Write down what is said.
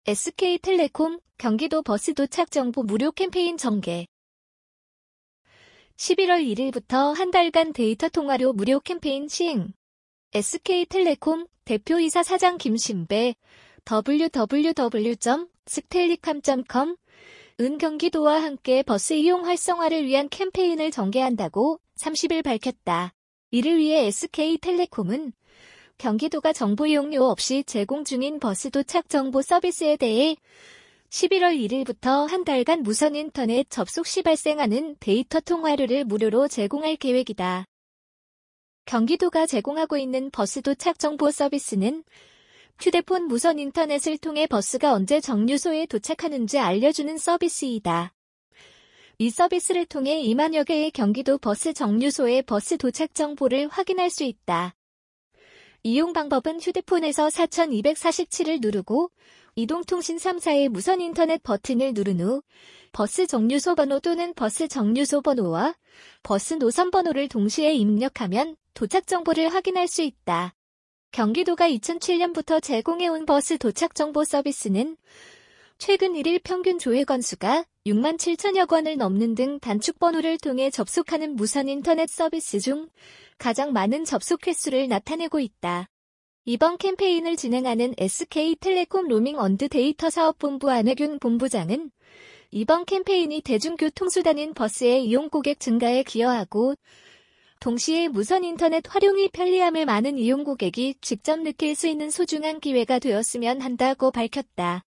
SK텔레콤 경기도 버스 도착 정보 무료 캠페인 전개. 11월 1일부터 한 달간 데이터 통화료 무료 캠페인 시행. SK텔레콤 대표이사 사장 김신배 www.stellicom.com 은 경기도와 함께 버스 이용 활성화를 위한 캠페인을 전개한다고 30일 밝혔다. 이를 위해 SK텔레콤은 경기도가 정보 이용료 없이 제공 중인 버스 도착 정보 서비스에 대해 11월 1일부터 한 달간 무선 인터넷 접속 시 발생하는 데이터 통화료를 무료로 제공할 계획이다. 경기도가 제공하고 있는 버스 도착 정보 서비스는 휴대폰 무선 인터넷을 통해 버스가 언제 정류소에 도착하는지 알려주는 서비스이다. 이 서비스를 통해 2만여 개의 경기도 버스 정류소의 버스 도착 정보를 확인할 수 있다. 이용 방법은 휴대폰에서 4247을 누르고 이동통신 3사의 무선 인터넷 버튼을 누른 후 버스 정류소 번호 또는 버스 정류소 번호와 버스 노선 번호를 동시에 입력하면 도착 정보를 확인할 수 있다. 경기도가 2007년부터 제공해온 버스 도착 정보 서비스는 최근 1일 평균 조회 건수가 6만 7천여 건을 넘는 등 단축 번호를 통해 접속하는 무선 인터넷 서비스 중 가장 많은 접속 횟수를 나타내고 있다. 이번 캠페인을 진행하는 SK텔레콤 로밍 언드 데이터 사업본부 안혜균 본부장은 이번 캠페인이 대중교통수단인 버스의 이용 고객 증가에 기여하고 동시에 무선 인터넷 활용이 편리함을 많은 이용 고객이 직접 느낄 수 있는 소중한 기회가 되었으면 한다고 밝혔다.